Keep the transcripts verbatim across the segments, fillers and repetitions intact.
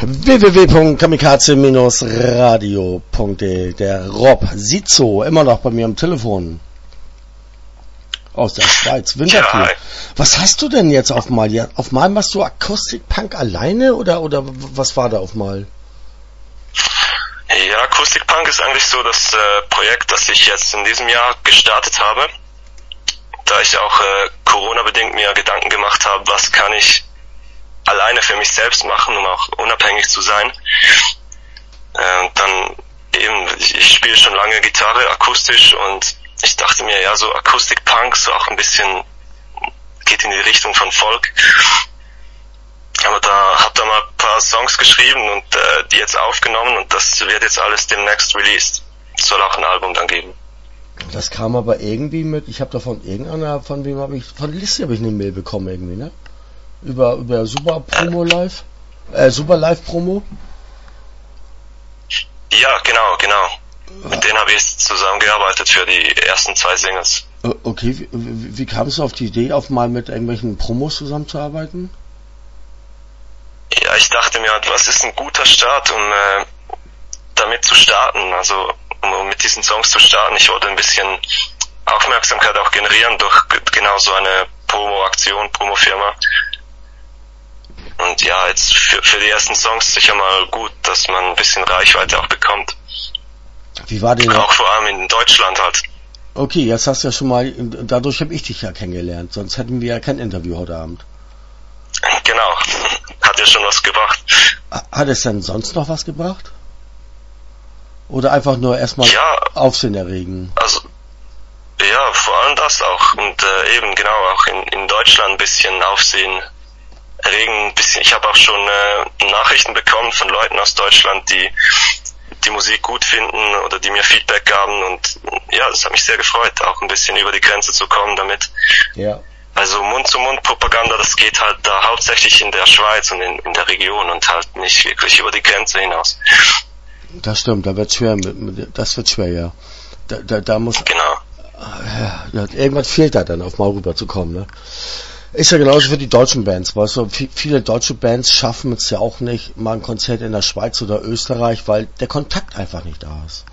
w w w punkt kamikaze radio punkt de. Der Rob Sizzo, immer noch bei mir am Telefon. Aus der Schweiz, Winterthur. Ja. Was hast du denn jetzt auf mal? Ja, auf mal machst du Akustikpunk alleine oder oder was war da auf mal? Ja, Akustikpunk ist eigentlich so das äh, Projekt, das ich jetzt in diesem Jahr gestartet habe. Da ich auch äh, Corona-bedingt mir Gedanken gemacht habe, was kann ich alleine für mich selbst machen, um auch unabhängig zu sein. Äh, dann eben, ich, ich spiele schon lange Gitarre akustisch und ich dachte mir, ja, so Akustik-Punk, so auch ein bisschen geht in die Richtung von Folk. Aber da hab da mal ein paar Songs geschrieben und äh, die jetzt aufgenommen und das wird jetzt alles demnächst released. Es soll auch ein Album dann geben. Das kam aber irgendwie mit, ich habe da von irgendeiner, von wem habe ich, von Lissi habe ich eine Mail bekommen irgendwie, ne? Über, über Super Promo Live, äh, Super Live Promo. Ja, genau, genau. Mit denen habe ich zusammengearbeitet für die ersten zwei Singles. Okay, wie, wie, wie kamst du auf die Idee, auf mal mit irgendwelchen Promos zusammenzuarbeiten? Ja, ich dachte mir, was ist ein guter Start, um äh, damit zu starten, also um, um mit diesen Songs zu starten. Ich wollte ein bisschen Aufmerksamkeit auch generieren durch genau so eine Promo-Aktion, Promo-Firma. Und ja, jetzt für, für die ersten Songs sicher mal gut, dass man ein bisschen Reichweite auch bekommt. Wie war denn auch vor allem in Deutschland halt. Okay, jetzt hast du ja schon mal, dadurch habe ich dich ja kennengelernt, sonst hätten wir ja kein Interview heute Abend. Genau, hat ja schon was gebracht. Hat es denn sonst noch was gebracht? Oder einfach nur erstmal ja, Aufsehen erregen? Also, ja, vor allem das auch. Und äh, eben genau auch in, in Deutschland ein bisschen Aufsehen erregen. Ein bisschen. Ich habe auch schon äh, Nachrichten bekommen von Leuten aus Deutschland, die die Musik gut finden oder die mir Feedback gaben und ja, das hat mich sehr gefreut, auch ein bisschen über die Grenze zu kommen damit. Ja. Also Mund-zu-Mund-Propaganda, das geht halt da hauptsächlich in der Schweiz und in, in der Region und halt nicht wirklich über die Grenze hinaus. Das stimmt, da wird schwer, das wird schwer, ja. Da, da, da muss... Genau. Ja, irgendwas fehlt da dann, auf mal rüber zu kommen, ne? Ist ja genauso für die deutschen Bands, weißt du, viele deutsche Bands schaffen es ja auch nicht, mal ein Konzert in der Schweiz oder Österreich, weil der Kontakt einfach nicht da ist.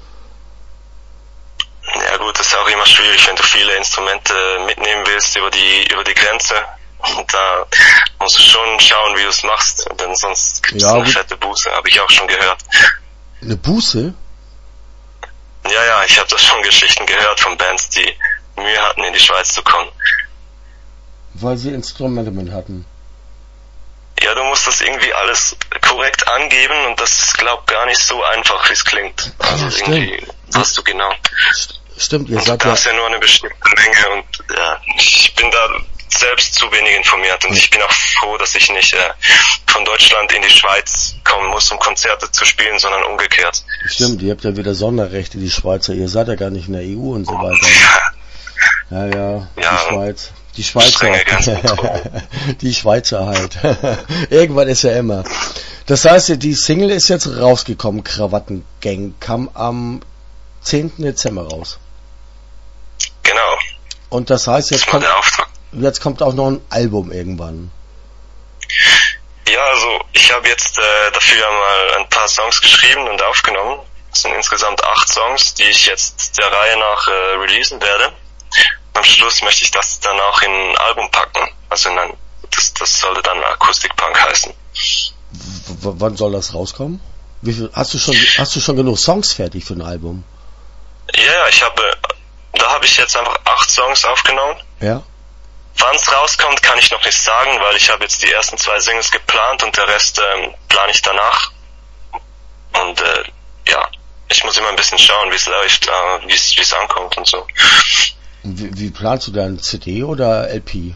Ja gut, das ist auch immer schwierig, wenn du viele Instrumente mitnehmen willst über die über die Grenze. Da musst du schon schauen, wie du es machst, denn sonst gibt es ja eine fette Buße, habe ich auch schon gehört. Eine Buße? Ja, ja, ich habe das schon Geschichten gehört von Bands, die Mühe hatten, in die Schweiz zu kommen. Weil sie Instrumente mit hatten. Ja, du musst das irgendwie alles korrekt angeben und das ist, glaub, gar nicht so einfach, wie es klingt. Also ja, irgendwie hast du genau. Stimmt, ihr und seid da ja... ist ja nur eine bestimmte Menge und ja, ich bin da selbst zu wenig informiert und ich bin auch froh, dass ich nicht äh, von Deutschland in die Schweiz kommen muss, um Konzerte zu spielen, sondern umgekehrt. Stimmt, ihr habt ja wieder Sonderrechte, die Schweizer, ihr seid ja gar nicht in der E U und so weiter. Ne? Ja, ja, ja, die Schweiz. Die Schweizer. Die Schweizer halt. Irgendwann ist ja immer. Das heißt, die Single ist jetzt rausgekommen, Krawattengang, kam am zehnten Dezember raus. Genau. Und das heißt, jetzt das kommt, der Auftrag. jetzt kommt auch noch ein Album irgendwann. Ja, also ich habe jetzt äh, dafür mal ein paar Songs geschrieben und aufgenommen. Es sind insgesamt acht Songs, die ich jetzt der Reihe nach äh, releasen werde. Am Schluss möchte ich das dann auch in ein Album packen. Also in ein, das, das sollte dann Akustikpunk heißen. W- wann soll das rauskommen? Wie viel, hast du schon, hast du schon genug Songs fertig für ein Album? Ja, ja, ich habe, da habe ich jetzt einfach acht Songs aufgenommen. Ja. Wann es rauskommt, kann ich noch nicht sagen, weil ich habe jetzt die ersten zwei Singles geplant und der Rest ähm, plane ich danach. Und äh, ja, ich muss immer ein bisschen schauen, wie es läuft, äh, wie es ankommt und so. Wie, wie planst du dann? C D oder L P?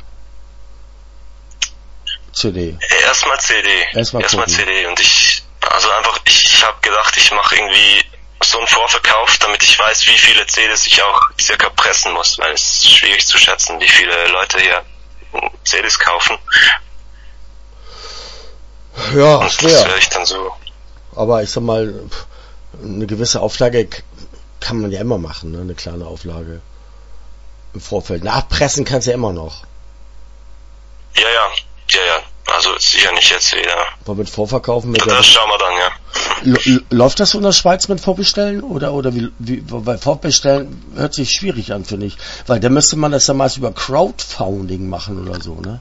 C D. Erstmal C D. Erstmal, Erstmal C D und ich, also einfach, ich, ich habe gedacht, ich mache irgendwie so einen Vorverkauf, damit ich weiß, wie viele C Ds ich auch circa pressen muss, weil es ist schwierig zu schätzen, wie viele Leute hier C Ds kaufen. Ja, und schwer. Das werde ich dann so. Aber ich sag mal, eine gewisse Auflage kann man ja immer machen, ne? Eine kleine Auflage im Vorfeld. Nachpressen kannst du ja immer noch. Ja, ja, ja, ja. Also sicher nicht jetzt wieder. Aber mit Vorverkaufen mit das der schauen wir dann, ja. L- läuft das so in der Schweiz mit Vorbestellen oder oder wie, wie weil Vorbestellen hört sich schwierig an, finde ich, weil da müsste man das ja meist über Crowdfunding machen oder so, ne?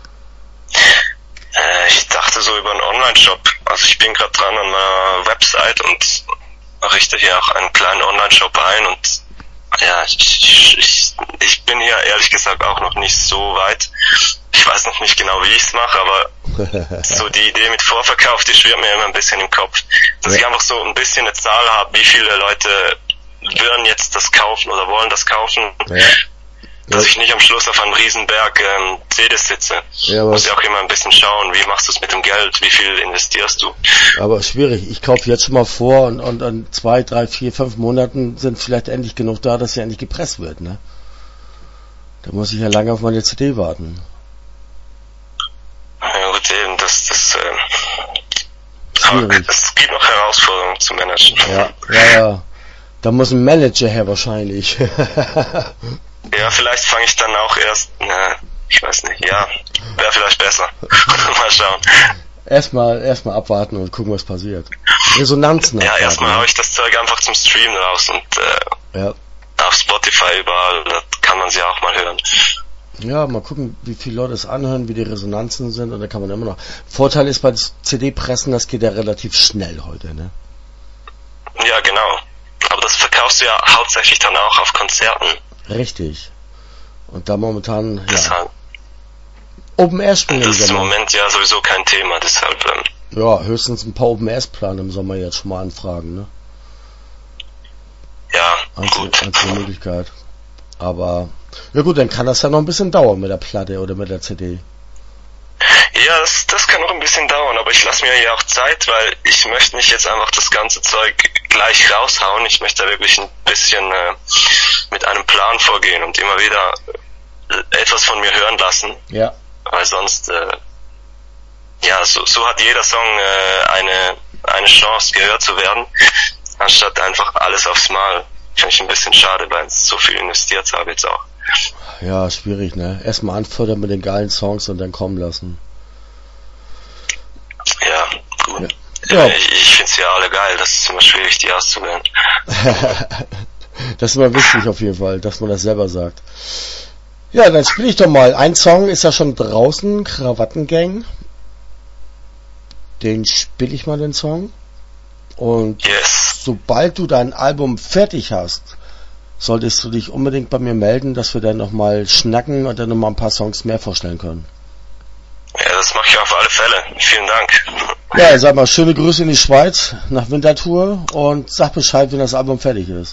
Äh, ich dachte so über einen Online-Shop. Also ich bin gerade dran an einer Website und richte hier auch einen kleinen Online-Shop ein und ja, ich, ich, ich bin hier ehrlich gesagt auch noch nicht so weit. Ich weiß noch nicht genau, wie ich es mache, aber so die Idee mit Vorverkauf, die schwirrt mir immer ein bisschen im Kopf. Dass ja. ich einfach so ein bisschen eine Zahl habe, wie viele Leute würden jetzt das kaufen oder wollen das kaufen. Ja. Dass ja. ich nicht am Schluss auf einem Riesenberg ähm, C Ds sitze. Ja, muss ja auch immer ein bisschen schauen, wie machst du es mit dem Geld, wie viel investierst du. Aber schwierig, ich kaufe jetzt schon mal vor und, und in zwei, drei, vier, fünf Monaten sind vielleicht endlich genug da, dass ja endlich gepresst wird, ne? Da muss ich ja lange auf meine C D warten. Ja gut, eben, das, das, äh, schwierig. Es gibt noch Herausforderungen zu managen. Ja, ja, ja. Da muss ein Manager her wahrscheinlich. Ja, vielleicht fange ich dann auch erst, ne, ich weiß nicht, ja, wäre vielleicht besser. Mal schauen. Erstmal, erstmal abwarten und gucken, was passiert. Resonanzen. Ja, erstmal haue ich das Zeug einfach zum Streamen raus und, äh, ja. auf Spotify überall, da kann man sie auch mal hören. Ja, mal gucken, wie viele Leute es anhören, wie die Resonanzen sind und dann kann man immer noch. Vorteil ist bei C D-Pressen, das geht ja relativ schnell heute, ne? Ja, genau. Aber das verkaufst du ja hauptsächlich dann auch auf Konzerten. Richtig. Und da momentan, deshalb, ja. Open Air spielen das ist im Moment ja sowieso kein Thema, deshalb. Ähm, ja, höchstens ein paar Open Airs planen im Sommer jetzt schon mal anfragen, ne? Ja, einzige, gut. Einzige Möglichkeit. Aber, ja gut, dann kann das ja noch ein bisschen dauern mit der Platte oder mit der C D. Ja, das, das kann noch ein bisschen dauern, aber ich lasse mir ja auch Zeit, weil ich möchte nicht jetzt einfach das ganze Zeug gleich raushauen. Ich möchte da wirklich ein bisschen äh, mit einem Plan vorgehen und immer wieder äh, etwas von mir hören lassen. Ja. Weil sonst, äh, ja, so, so hat jeder Song äh, eine eine Chance, gehört zu werden, anstatt einfach alles aufs Mal. Finde ich ein bisschen schade, weil ich so viel investiert habe jetzt auch. Ja, schwierig, ne? Erstmal anfördern mit den geilen Songs und dann kommen lassen. Ja, gut. Ja. Ich, ich finde sie ja alle geil, das ist immer schwierig, die auszuwählen. Das ist immer wichtig auf jeden Fall, dass man das selber sagt. Ja, dann spiele ich doch mal. Ein Song ist ja schon draußen, Krawattengang. Den spiele ich mal, den Song. Und yes. Sobald du dein Album fertig hast, solltest du dich unbedingt bei mir melden, dass wir dann nochmal schnacken und dann nochmal ein paar Songs mehr vorstellen können. Ja, das mache ich auf alle Fälle. Vielen Dank. Ja, sag mal, schöne Grüße in die Schweiz nach Winterthur und sag Bescheid, wenn das Album fertig ist.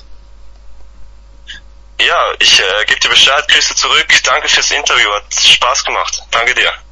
Ja, ich äh, gebe dir Bescheid, Grüße zurück. Danke fürs Interview, hat Spaß gemacht. Danke dir.